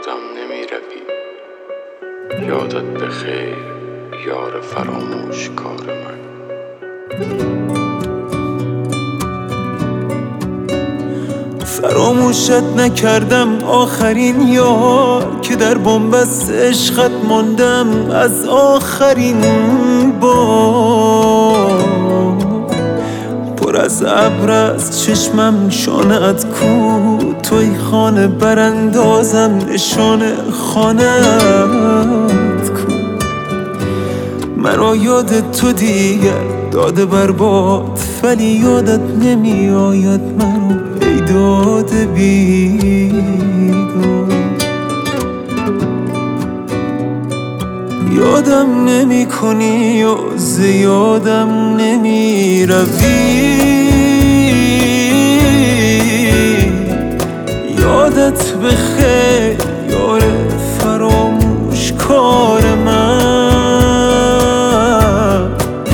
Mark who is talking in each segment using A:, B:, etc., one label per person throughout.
A: یادم نمی روی. یادت بخیر یار فراموش کار من.
B: فراموشت نکردم آخرین یار که در بنبست عشقت ماندم از آخرین بار. پر از ابر از چشمم شانه‌ات کو، توی خانه براندازم نشانه خانه‌ات کو. مرا یاد تو دیگر داده برباد، ولی یادت نمی آید مرا ای داده بیداد. یادم نمی کنی و زیادم نمی روی. یادت بخیر یار فراموش کار من.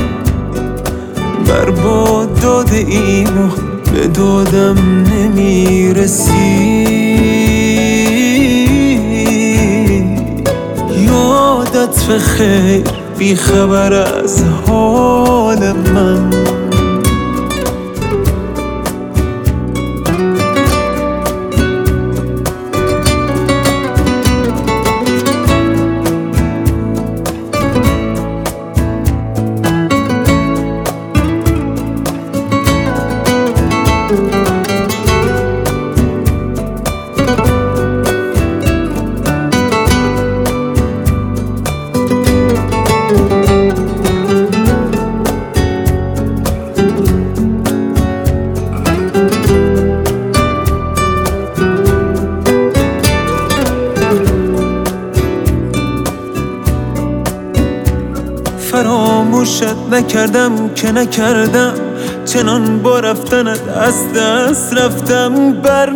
B: برباد داده ایم و به دادم نمی رسی. یادت بخیر بی خبر از حال من. فراموشت نکردم که نکردم، چنان با رفتنت از دست رفتم بر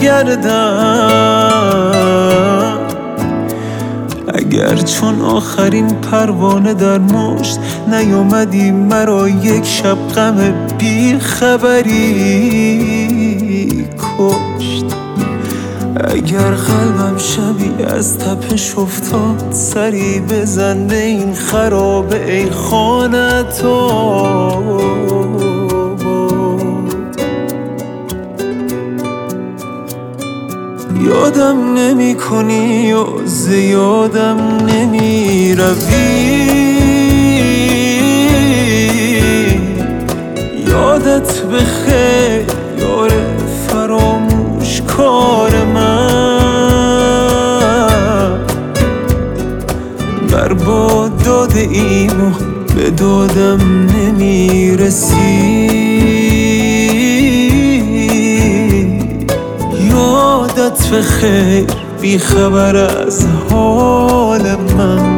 B: نگردم. اگر چون آخرین پروانه در مشت نیامدی مرا یک شب غم بی خبری کشت. اگر قلبم شبی از تپش افتاد، سری بزن به این خرابه ای خانه تو. یادم نمی کنی و زیادم نمی روی. یادت بخیر یار فراموش کار من. برباد داده ایم و به دادم نمی رسی. یادت بخیر بی خبر از حال من.